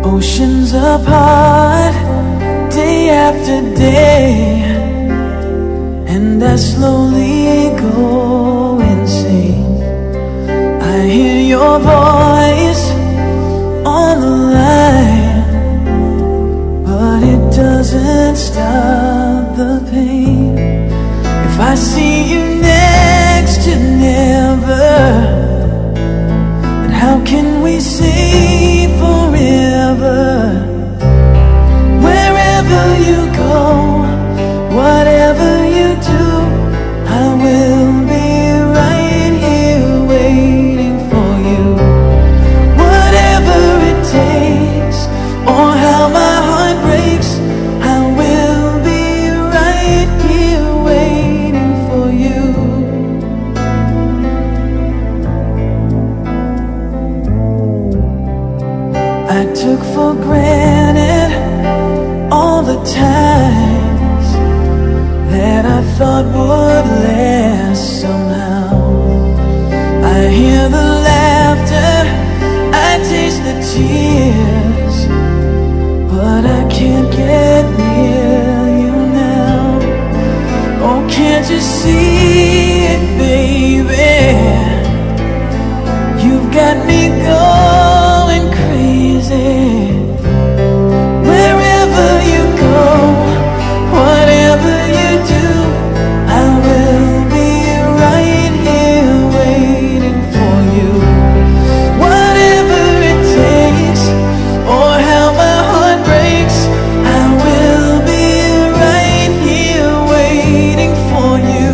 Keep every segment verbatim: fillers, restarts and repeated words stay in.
Oceans apart, day after day, and I slowly go insane. I hear your voice on the line, but it doesn't stop the pain. If I see you next to never, then how can we say forever? Wherever you go, whatever you do, I will be right here waiting for you. Whatever it takes, or how my heart breaks, I will be right here waiting for you. I took for granted all the times that I thought would last somehow. I hear the laughter, I taste the tears, but I can't get near you now. Oh, can't you see it, baby? You've got me going crazy. Wherever you go, whatever you do, I will be right here waiting for you. Whatever it takes, or how my heart breaks, I will be right here waiting for you.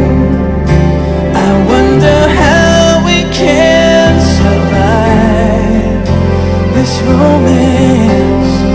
I wonder how we can survive this romance.